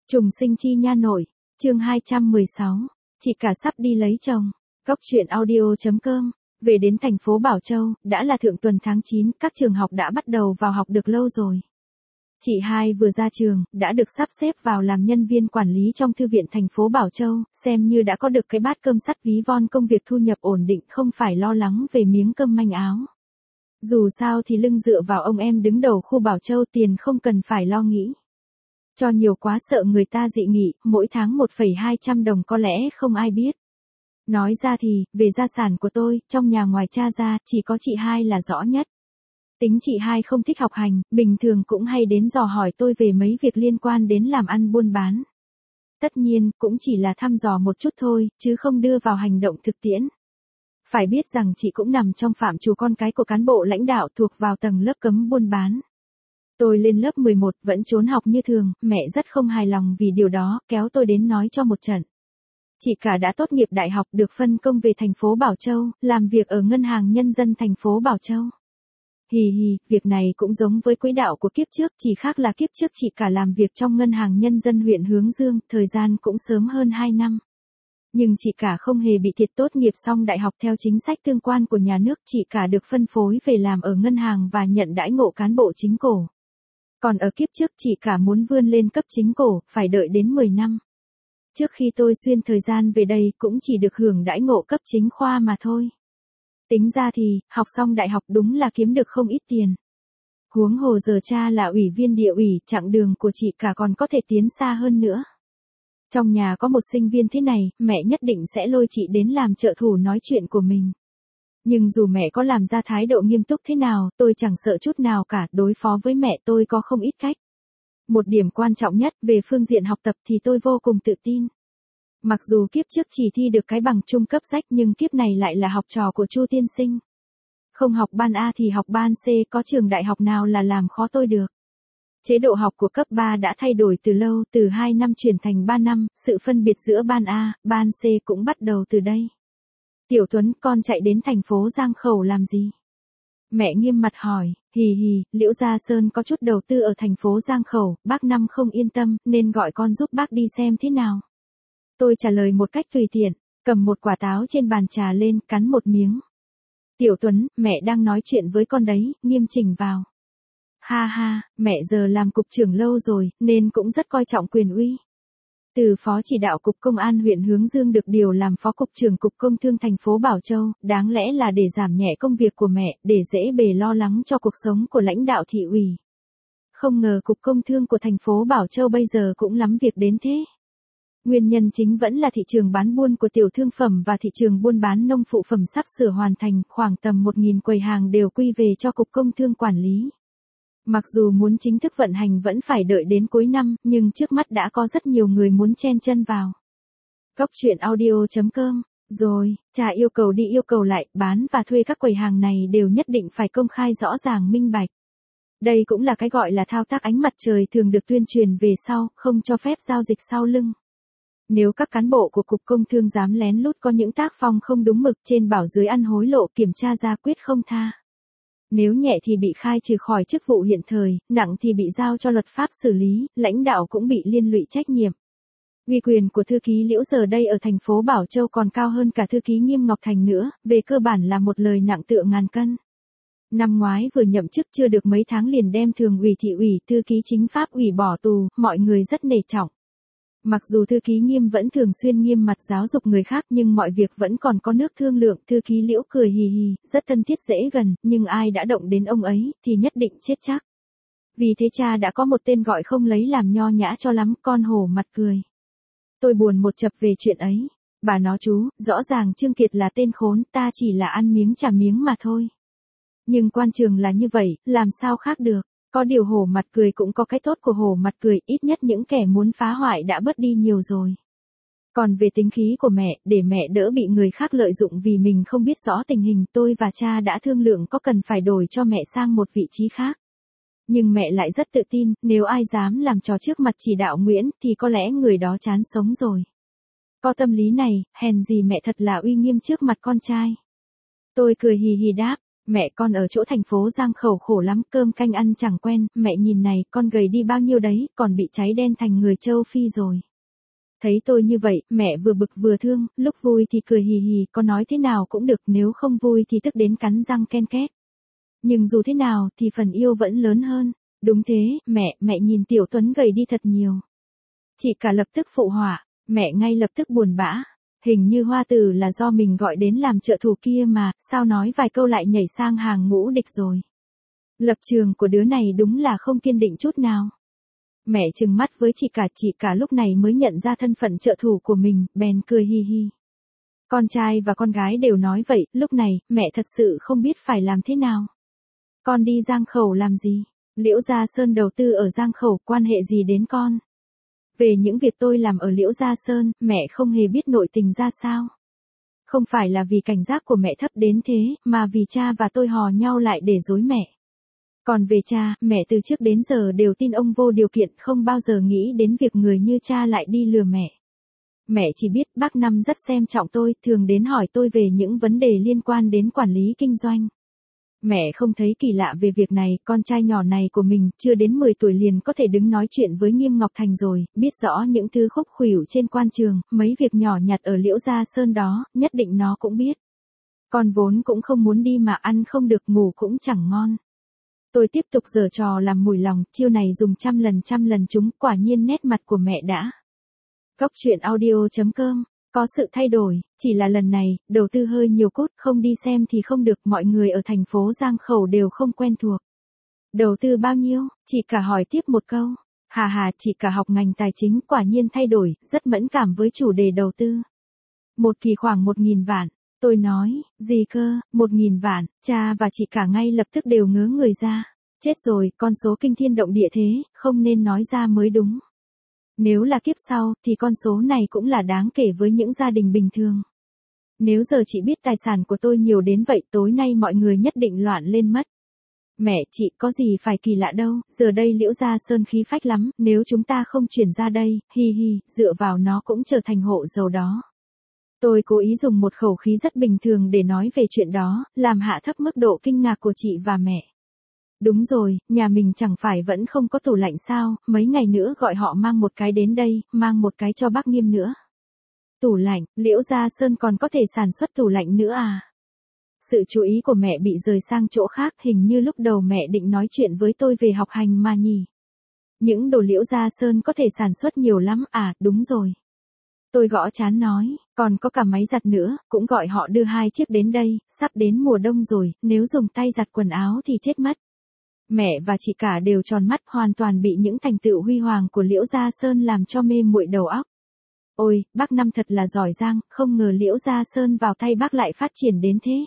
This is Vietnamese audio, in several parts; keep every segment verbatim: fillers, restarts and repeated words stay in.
Trùng sinh chi nha nội, chương hai trăm mười sáu, chị cả sắp đi lấy chồng. Góc truyện audio chấm com. Về đến thành phố Bảo Châu, đã là thượng tuần tháng chín, các trường học đã bắt đầu vào học được lâu rồi. Chị hai vừa ra trường, đã được sắp xếp vào làm nhân viên quản lý trong thư viện thành phố Bảo Châu, xem như đã có được cái bát cơm sắt ví von, công việc thu nhập ổn định, không phải lo lắng về miếng cơm manh áo. Dù sao thì lưng dựa vào ông em đứng đầu khu Bảo Châu, tiền không cần phải lo nghĩ. Cho nhiều quá sợ người ta dị nghị, mỗi tháng một phẩy hai trăm đồng có lẽ không ai biết. Nói ra thì, về gia sản của tôi, trong nhà ngoài cha ra, chỉ có chị hai là rõ nhất. Tính chị hai không thích học hành, bình thường cũng hay đến dò hỏi tôi về mấy việc liên quan đến làm ăn buôn bán. Tất nhiên, cũng chỉ là thăm dò một chút thôi, chứ không đưa vào hành động thực tiễn. Phải biết rằng chị cũng nằm trong phạm trù con cái của cán bộ lãnh đạo thuộc vào tầng lớp cấm buôn bán. Tôi lên lớp mười một vẫn trốn học như thường, mẹ rất không hài lòng vì điều đó, kéo tôi đến nói cho một trận. Chị cả đã tốt nghiệp đại học, được phân công về thành phố Bảo Châu, làm việc ở Ngân hàng Nhân dân thành phố Bảo Châu. Hì hì, việc này cũng giống với quỹ đạo của kiếp trước, chỉ khác là kiếp trước chị cả làm việc trong Ngân hàng Nhân dân huyện Hướng Dương, thời gian cũng sớm hơn hai năm. Nhưng chị cả không hề bị thiệt, tốt nghiệp xong đại học theo chính sách tương quan của nhà nước, chị cả được phân phối về làm ở ngân hàng và nhận đãi ngộ cán bộ chính cổ. Còn ở kiếp trước chị cả muốn vươn lên cấp chính cổ, phải đợi đến mười năm. Trước khi tôi xuyên thời gian về đây cũng chỉ được hưởng đãi ngộ cấp chính khoa mà thôi. Tính ra thì, học xong đại học đúng là kiếm được không ít tiền. Huống hồ giờ cha là ủy viên địa ủy, chặng đường của chị cả còn có thể tiến xa hơn nữa. Trong nhà có một sinh viên thế này, mẹ nhất định sẽ lôi chị đến làm trợ thủ nói chuyện của mình. Nhưng dù mẹ có làm ra thái độ nghiêm túc thế nào, tôi chẳng sợ chút nào cả, đối phó với mẹ tôi có không ít cách. Một điểm quan trọng nhất, về phương diện học tập thì tôi vô cùng tự tin. Mặc dù kiếp trước chỉ thi được cái bằng trung cấp rách, nhưng kiếp này lại là học trò của Chu tiên sinh. Không học ban A thì học ban C, có trường đại học nào là làm khó tôi được. Chế độ học của cấp ba đã thay đổi từ lâu, từ hai năm chuyển thành ba năm, sự phân biệt giữa ban A, ban C cũng bắt đầu từ đây. Tiểu Tuấn, con chạy đến thành phố Giang Khẩu làm gì? Mẹ nghiêm mặt hỏi. Hì hì, Liễu Gia Sơn có chút đầu tư ở thành phố Giang Khẩu, bác Năm không yên tâm, nên gọi con giúp bác đi xem thế nào. Tôi trả lời một cách tùy tiện, cầm một quả táo trên bàn trà lên, cắn một miếng. Tiểu Tuấn, mẹ đang nói chuyện với con đấy, nghiêm chỉnh vào. Ha ha, mẹ giờ làm cục trưởng lâu rồi, nên cũng rất coi trọng quyền uy. Từ phó chỉ đạo cục công an huyện Hướng Dương được điều làm phó cục trưởng cục công thương thành phố Bảo Châu, đáng lẽ là để giảm nhẹ công việc của mẹ, để dễ bề lo lắng cho cuộc sống của lãnh đạo thị ủy. Không ngờ cục công thương của thành phố Bảo Châu bây giờ cũng lắm việc đến thế. Nguyên nhân chính vẫn là thị trường bán buôn của tiểu thương phẩm và thị trường buôn bán nông phụ phẩm sắp sửa hoàn thành, khoảng tầm một nghìn quầy hàng đều quy về cho cục công thương quản lý. Mặc dù muốn chính thức vận hành vẫn phải đợi đến cuối năm, nhưng trước mắt đã có rất nhiều người muốn chen chân vào. Góc truyện audio chấm com. Rồi, cha yêu cầu đi yêu cầu lại, bán và thuê các quầy hàng này đều nhất định phải công khai rõ ràng minh bạch. Đây cũng là cái gọi là thao tác ánh mặt trời thường được tuyên truyền về sau, không cho phép giao dịch sau lưng. Nếu các cán bộ của cục công thương dám lén lút có những tác phong không đúng mực, trên bảo dưới ăn hối lộ, kiểm tra ra quyết không tha. Nếu nhẹ thì bị khai trừ khỏi chức vụ hiện thời, nặng thì bị giao cho luật pháp xử lý, lãnh đạo cũng bị liên lụy trách nhiệm. Uy quyền của thư ký Liễu giờ đây ở thành phố Bảo Châu còn cao hơn cả thư ký Nghiêm Ngọc Thành nữa, về cơ bản là một lời nặng tựa ngàn cân. Năm ngoái vừa nhậm chức chưa được mấy tháng liền đem thường ủy thị ủy, thư ký chính pháp ủy bỏ tù, mọi người rất nể trọng. Mặc dù thư ký Nghiêm vẫn thường xuyên nghiêm mặt giáo dục người khác, nhưng mọi việc vẫn còn có nước thương lượng. Thư ký Liễu cười hì hì, rất thân thiết dễ gần, nhưng ai đã động đến ông ấy, thì nhất định chết chắc. Vì thế cha đã có một tên gọi không lấy làm nho nhã cho lắm, con hổ mặt cười. Tôi buồn một chập về chuyện ấy. Bà nó chú, rõ ràng Trương Kiệt là tên khốn, ta chỉ là ăn miếng trả miếng mà thôi. Nhưng quan trường là như vậy, làm sao khác được. Có điều hổ mặt cười cũng có cái tốt của hổ mặt cười, ít nhất những kẻ muốn phá hoại đã bớt đi nhiều rồi. Còn về tính khí của mẹ, để mẹ đỡ bị người khác lợi dụng vì mình không biết rõ tình hình, tôi và cha đã thương lượng có cần phải đổi cho mẹ sang một vị trí khác. Nhưng mẹ lại rất tự tin, nếu ai dám làm trò trước mặt chỉ đạo Nguyễn, thì có lẽ người đó chán sống rồi. Có tâm lý này, hèn gì mẹ thật là uy nghiêm trước mặt con trai. Tôi cười hì hì đáp. Mẹ con ở chỗ thành phố Giang Khẩu khổ lắm, cơm canh ăn chẳng quen, mẹ nhìn này, con gầy đi bao nhiêu đấy, còn bị cháy đen thành người châu Phi rồi. Thấy tôi như vậy, mẹ vừa bực vừa thương, lúc vui thì cười hì hì, có nói thế nào cũng được, nếu không vui thì tức đến cắn răng ken két. Nhưng dù thế nào thì phần yêu vẫn lớn hơn. Đúng thế, mẹ, mẹ nhìn Tiểu Tuấn gầy đi thật nhiều. Chị cả lập tức phụ họa, mẹ ngay lập tức buồn bã. Hình như Hoa Tử là do mình gọi đến làm trợ thủ kia mà, sao nói vài câu lại nhảy sang hàng ngũ địch rồi. Lập trường của đứa này đúng là không kiên định chút nào. Mẹ trừng mắt với chị cả, chị cả lúc này mới nhận ra thân phận trợ thủ của mình, bèn cười hi hi. Con trai và con gái đều nói vậy, lúc này, mẹ thật sự không biết phải làm thế nào. Con đi Giang Khẩu làm gì? Liễu Gia Sơn đầu tư ở Giang Khẩu, quan hệ gì đến con? Về những việc tôi làm ở Liễu Gia Sơn, mẹ không hề biết nội tình ra sao. Không phải là vì cảnh giác của mẹ thấp đến thế, mà vì cha và tôi hò nhau lại để dối mẹ. Còn về cha, mẹ từ trước đến giờ đều tin ông vô điều kiện, không bao giờ nghĩ đến việc người như cha lại đi lừa mẹ. Mẹ chỉ biết bác Năm rất xem trọng tôi, thường đến hỏi tôi về những vấn đề liên quan đến quản lý kinh doanh. Mẹ không thấy kỳ lạ về việc này, con trai nhỏ này của mình, chưa đến mười tuổi liền có thể đứng nói chuyện với Nghiêm Ngọc Thành rồi, biết rõ những thứ khúc khuỷu trên quan trường, mấy việc nhỏ nhặt ở Liễu Gia Sơn đó, nhất định nó cũng biết. Con vốn cũng không muốn đi mà ăn không được, ngủ cũng chẳng ngon. Tôi tiếp tục giở trò làm mùi lòng, chiêu này dùng trăm lần trăm lần chúng, quả nhiên nét mặt của mẹ đã. Góc truyện audio chấm com có sự thay đổi, chỉ là lần này, đầu tư hơi nhiều cút, không đi xem thì không được, mọi người ở thành phố Giang Khẩu đều không quen thuộc. Đầu tư bao nhiêu? Chị cả hỏi tiếp một câu. Hà hà, chị cả học ngành tài chính, quả nhiên thay đổi, rất mẫn cảm với chủ đề đầu tư. Một kỳ khoảng một nghìn vạn. Tôi nói, gì cơ, một nghìn vạn, cha và chị cả ngay lập tức đều ngớ người ra. Chết rồi, con số kinh thiên động địa thế, không nên nói ra mới đúng. Nếu là kiếp sau, thì con số này cũng là đáng kể với những gia đình bình thường. Nếu giờ chị biết tài sản của tôi nhiều đến vậy, tối nay mọi người nhất định loạn lên mất. Mẹ, chị, có gì phải kỳ lạ đâu, giờ đây Liễu Gia Sơn khí phách lắm, nếu chúng ta không chuyển ra đây, hi hi, dựa vào nó cũng trở thành hộ giàu đó. Tôi cố ý dùng một khẩu khí rất bình thường để nói về chuyện đó, làm hạ thấp mức độ kinh ngạc của chị và mẹ. Đúng rồi, nhà mình chẳng phải vẫn không có tủ lạnh sao, mấy ngày nữa gọi họ mang một cái đến đây, mang một cái cho bác Nghiêm nữa. Tủ lạnh, Liễu Gia Sơn còn có thể sản xuất tủ lạnh nữa à? Sự chú ý của mẹ bị rời sang chỗ khác, hình như lúc đầu mẹ định nói chuyện với tôi về học hành mà nhỉ. Những đồ Liễu Gia Sơn có thể sản xuất nhiều lắm à, đúng rồi. Tôi gõ trán nói, còn có cả máy giặt nữa, cũng gọi họ đưa hai chiếc đến đây, sắp đến mùa đông rồi, nếu dùng tay giặt quần áo thì chết mất. Mẹ và chị cả đều tròn mắt, hoàn toàn bị những thành tựu huy hoàng của Liễu Gia Sơn làm cho mê muội đầu óc. Ôi, bác Năm thật là giỏi giang, không ngờ Liễu Gia Sơn vào tay bác lại phát triển đến thế.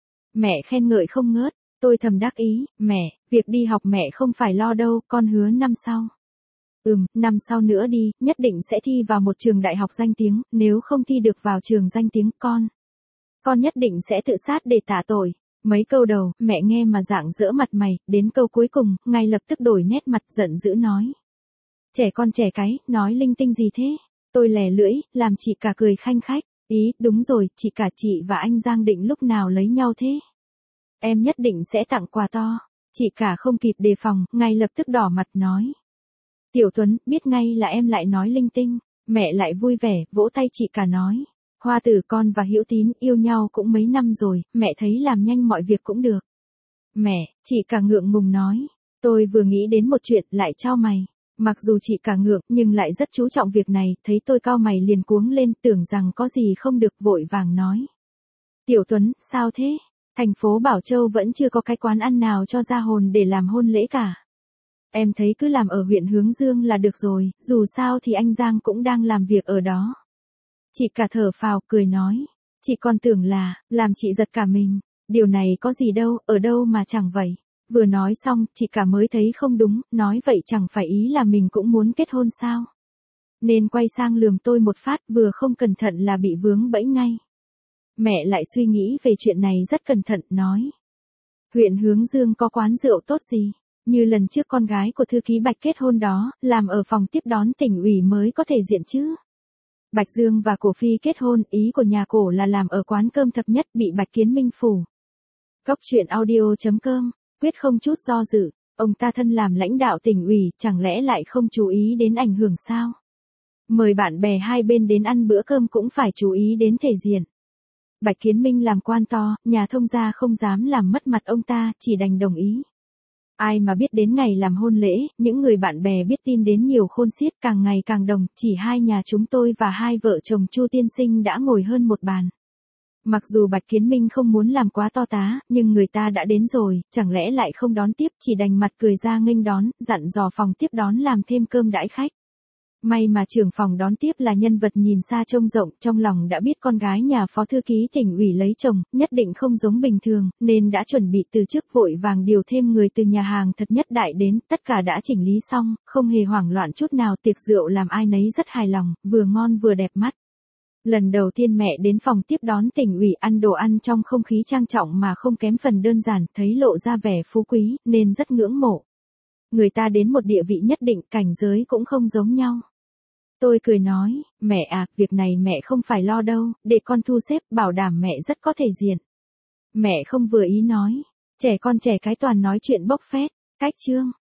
Mẹ khen ngợi không ngớt, tôi thầm đắc ý, mẹ, việc đi học mẹ không phải lo đâu, con hứa năm sau. Ừm, năm sau nữa đi, nhất định sẽ thi vào một trường đại học danh tiếng, nếu không thi được vào trường danh tiếng con. Con nhất định sẽ tự sát để tạ tội. Mấy câu đầu, mẹ nghe mà rạng rỡ mặt mày, đến câu cuối cùng, ngay lập tức đổi nét mặt giận dữ nói. Trẻ con trẻ cái, nói linh tinh gì thế? Tôi lè lưỡi, làm chị cả cười khanh khách. Ý, đúng rồi, chị cả chị và anh Giang định lúc nào lấy nhau thế? Em nhất định sẽ tặng quà to. Chị cả không kịp đề phòng, ngay lập tức đỏ mặt nói. Tiểu Tuấn, biết ngay là em lại nói linh tinh. Mẹ lại vui vẻ, vỗ tay chị cả nói. Hoa Tử, con và Hữu Tín yêu nhau cũng mấy năm rồi, mẹ thấy làm nhanh mọi việc cũng được. Mẹ, chị cả ngượng ngùng nói. Tôi vừa nghĩ đến một chuyện, lại chau mày. Mặc dù chị cả ngượng, nhưng lại rất chú trọng việc này, thấy tôi cau mày liền cuống lên, tưởng rằng có gì không được, vội vàng nói. Tiểu Tuấn, sao thế? Thành phố Bảo Châu vẫn chưa có cái quán ăn nào cho ra hồn để làm hôn lễ cả. Em thấy cứ làm ở huyện Hướng Dương là được rồi, dù sao thì anh Giang cũng đang làm việc ở đó. Chị cả thở phào, cười nói. Chị còn tưởng là, làm chị giật cả mình. Điều này có gì đâu, ở đâu mà chẳng vậy. Vừa nói xong, chị cả mới thấy không đúng, nói vậy chẳng phải ý là mình cũng muốn kết hôn sao. Nên quay sang lườm tôi một phát, vừa không cẩn thận là bị vướng bẫy ngay. Mẹ lại suy nghĩ về chuyện này rất cẩn thận, nói. Huyện Hướng Dương có quán rượu tốt gì? Như lần trước con gái của thư ký Bạch kết hôn đó, làm ở phòng tiếp đón tỉnh ủy mới có thể diện chứ. Bạch Dương và Cổ Phi kết hôn, ý của nhà Cổ là làm ở quán cơm thập nhất, bị Bạch Kiến Minh phủ. Cóc truyện audio chấm com, quyết không chút do dự, ông ta thân làm lãnh đạo tỉnh ủy, chẳng lẽ lại không chú ý đến ảnh hưởng sao? Mời bạn bè hai bên đến ăn bữa cơm cũng phải chú ý đến thể diện. Bạch Kiến Minh làm quan to, nhà thông gia không dám làm mất mặt ông ta, chỉ đành đồng ý. Ai mà biết đến ngày làm hôn lễ, những người bạn bè biết tin đến nhiều khôn xiết, càng ngày càng đồng, chỉ hai nhà chúng tôi và hai vợ chồng Chu tiên sinh đã ngồi hơn một bàn. Mặc dù Bạch Kiến Minh không muốn làm quá to tá, nhưng người ta đã đến rồi, chẳng lẽ lại không đón tiếp, chỉ đành mặt cười ra nghênh đón, dặn dò phòng tiếp đón làm thêm cơm đãi khách. May mà trưởng phòng đón tiếp là nhân vật nhìn xa trông rộng, trong lòng đã biết con gái nhà phó thư ký tỉnh ủy lấy chồng, nhất định không giống bình thường, nên đã chuẩn bị từ trước vội vàng điều thêm người từ nhà hàng thật nhất đại đến, tất cả đã chỉnh lý xong, không hề hoảng loạn chút nào, tiệc rượu làm ai nấy rất hài lòng, vừa ngon vừa đẹp mắt. Lần đầu tiên mẹ đến phòng tiếp đón tỉnh ủy ăn đồ ăn trong không khí trang trọng mà không kém phần đơn giản, thấy lộ ra vẻ phú quý, nên rất ngưỡng mộ. Người ta đến một địa vị nhất định, cảnh giới cũng không giống nhau. Tôi cười nói, mẹ à, việc này mẹ không phải lo đâu, để con thu xếp, bảo đảm mẹ rất có thể diện. Mẹ không vừa ý nói, trẻ con trẻ cái toàn nói chuyện bốc phét, cách chương.